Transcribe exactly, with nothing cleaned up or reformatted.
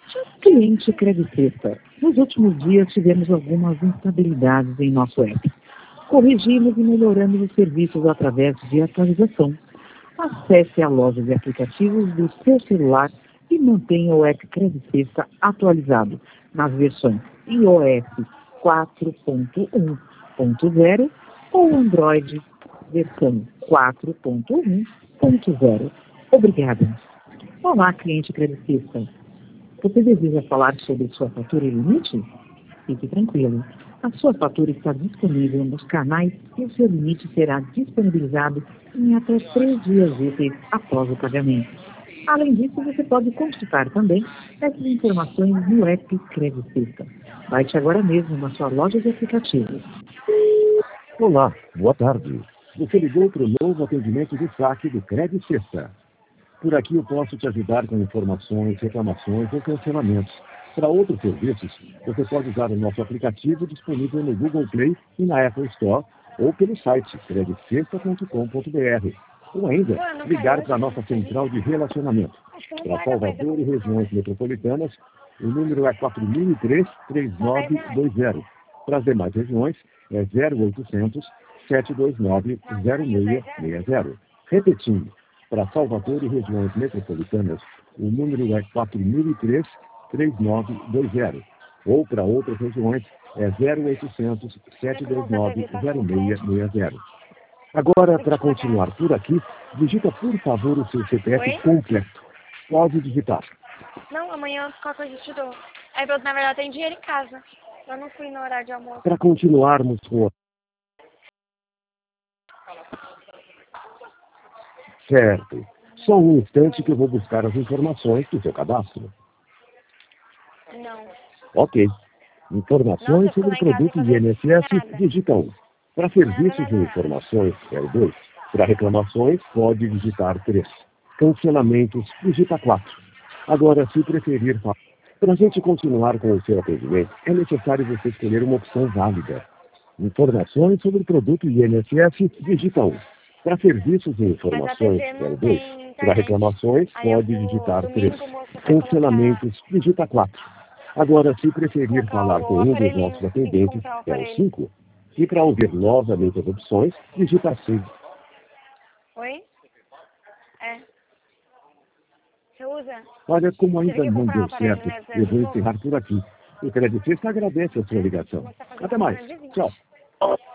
Cliente Credicesta. Nos últimos dias tivemos algumas instabilidades em nosso app. Corrigimos e melhoramos os serviços através de atualização. Acesse a loja de aplicativos do seu celular e mantenha o app Credicesta atualizado nas versões iOS quatro ponto um ponto zero ou Android versão quatro ponto um ponto zero. Obrigada. Olá, cliente Credicesta. Você deseja falar sobre sua fatura e limite? Fique tranquilo. A sua fatura está disponível nos canais e o seu limite será disponibilizado em até três dias úteis após o pagamento. Além disso, você pode consultar também essas informações no app Credicesta. Baixe agora mesmo na sua loja de aplicativos. Olá, boa tarde. Você ligou para o novo atendimento de saque do Credicesta. Por aqui eu posso te ajudar com informações, reclamações ou cancelamentos. Para outros serviços, você pode usar o nosso aplicativo disponível no Google Play e na Apple Store ou pelo site credicesta ponto com ponto br. Ou ainda, ligar para a nossa central de relacionamento. Para Salvador e regiões metropolitanas, o número é quatro mil e três, três nove dois zero. Para as demais regiões, é zero oitocentos, sete dois nove, zero seis seis zero. Repetindo, para Salvador e regiões metropolitanas, o número é quatro mil e três, três nove dois zero. Ou para outras regiões, é zero oitocentos, sete dois nove, zero seis seis zero. Agora, para continuar por aqui, digita por favor o seu C P F Oi? completo. Pode digitar. Não, amanhã qualquer coisa eu te dou. É, eu, na verdade, tem dinheiro em casa. Eu não fui no horário de almoço. Para continuarmos com a... Certo. Só um instante que eu vou buscar as informações do seu cadastro. Não. Ok. Informações Nossa, sobre o ficou lá em casa produto sem I N S fazer S, nada. digita um. Para serviços e informações, é o dois. Para reclamações, pode digitar três. Cancelamentos, digita quatro. Agora, se preferir falar, para a gente continuar com o seu atendimento, é necessário você escolher uma opção válida. Informações sobre o produto I N S S, digita um. Para serviços e Mas a informações, T V é o não dois. tem Para internet. reclamações, Aí eu pode vou, digitar domingo, três. o moço vai Cancelamentos, digita quatro. Agora, se preferir colocar, falar colocar com o um dos aparelhinho. nossos Tem que atendentes, comprar o é o aparelho. cinco. E para ouvir novamente as opções, digita seis. Oi? É. Você usa? Olha, como Tive ainda que não comprar o deu aparelho, certo, né? eu duzentos e vou pouco. encerrar por aqui. O Credicesta agradece a sua ligação. Você tá fazendo Até mais. duzentos e vinte. Tchau.